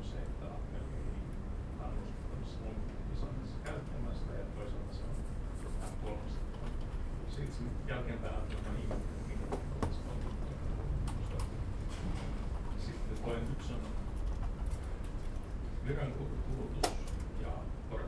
on se, että Apple ei kannustettavissa mobiilitisannissa käyttämästä ja toisaalta se on vähän kolmasta. Sitten jälkeenpäin ajatellaan ihminen, sitten toinen yksi on veronkulutus ja